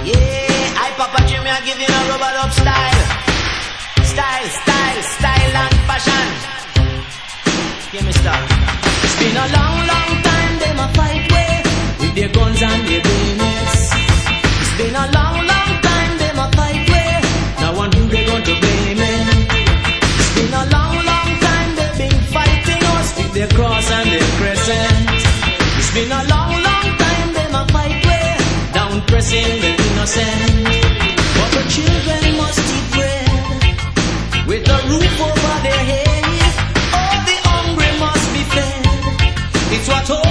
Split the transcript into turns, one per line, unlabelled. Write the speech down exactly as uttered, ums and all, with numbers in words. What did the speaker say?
Yeah, I Papa Jimmy, I give you a rubber up style. Style, style, style and fashion. Give me start. It's been a long, long time them a fight way with their guns and their bayonets. It's been a long, long time them a fight way. Now one who they going to blame it. It's been a long, long time they've been fighting us with their cross and their crescent. It's been a long, long time them a fight way down pressing the innocent. But the children must eat bread with a roof over their head. All the hungry must be fed. It's what